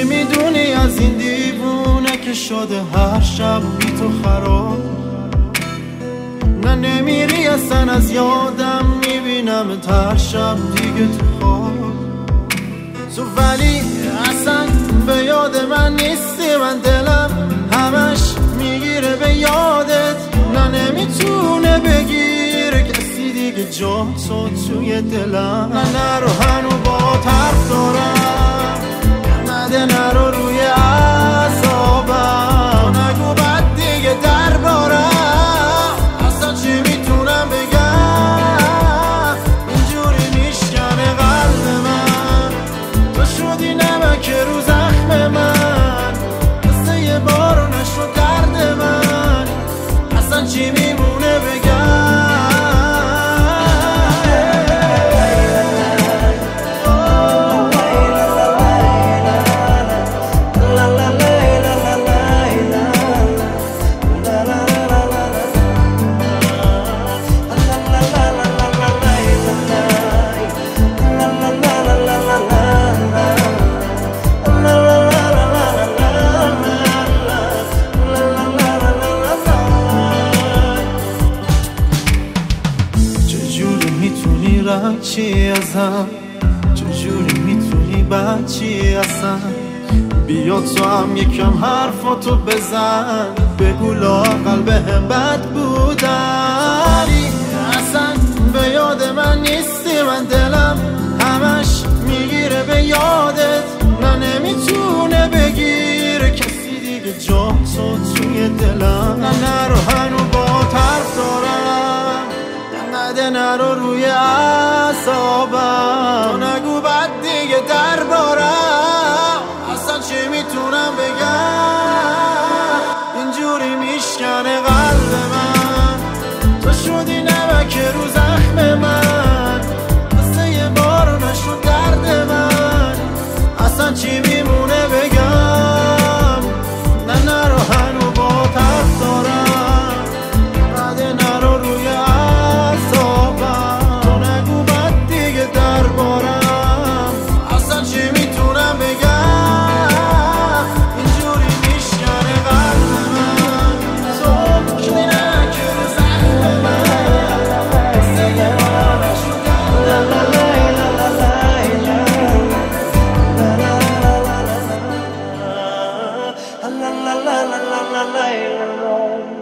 میدونی از این دیوونه که شده هر شب بی تو خراب؟ نه نمیری اصلا از یادم، میبینم هر شب دیگه تو خواب. تو ولی اصلا به یاد من نیستی، من دلم همش میگیره به یادت. نه نمیتونه بگیره کسی دیگه جا تو توی دلم. نه نرو هنو با طرف دارم، نده نرو روی اعصابم. نگو بد دیگه دربارم، اصلا چی میتونم بگم؟ اینجوری میشکنه قلب من، تو شدی نمک رو زخم من. مثل یه بارون شد درد من، اصلا چی میمونه بگم؟ چی ازم؟ چجوری میتونی بچی اصلا؟ بیا تو هم یکم حرفاتو بزن، بگو لااقل بهم بد بودن. اصلا به یاد من نیستی، من دلم همش میگیره به یادت. نه نمیتونه بگیره کسی دیگه جا تو توی دلم. نه نرو هنو با طرف دارم، نده نرو روی اعصابم. نگو بد دیگه دربارم، اصلا چی میتونم بگم؟ اینجوری میشکنه قلب من، تو شدی نمک رو زخم من. مثل یه بارون شد درد من، اصلا چی میمونه بگم؟ نه نرو هنو با طرف دارم، نده نرو روی la la la la la la la la.